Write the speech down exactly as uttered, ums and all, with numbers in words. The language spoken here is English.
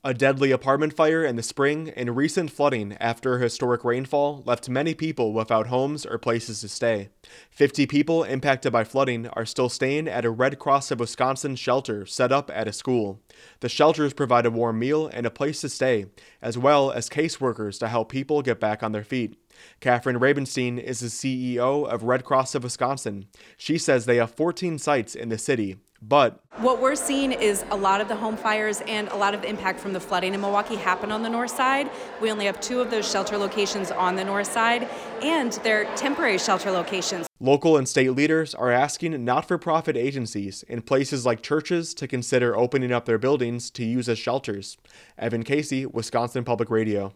A deadly apartment fire in the spring and recent flooding after historic rainfall left many people without homes or places to stay. fifty people impacted by flooding are still staying at a Red Cross of Wisconsin shelter set up at a school. The shelters provide a warm meal and a place to stay, as well as caseworkers to help people get back on their feet. Catherine Rabenstein is the C E O of Red Cross of Wisconsin. She says they have fourteen sites in the city, but what we're seeing is a lot of the home fires and a lot of the impact from the flooding in Milwaukee happen on the north side. We only have two of those shelter locations on the north side, and they're temporary shelter locations. Local and state leaders are asking not-for-profit agencies in places like churches to consider opening up their buildings to use as shelters. Evan Casey, Wisconsin Public Radio.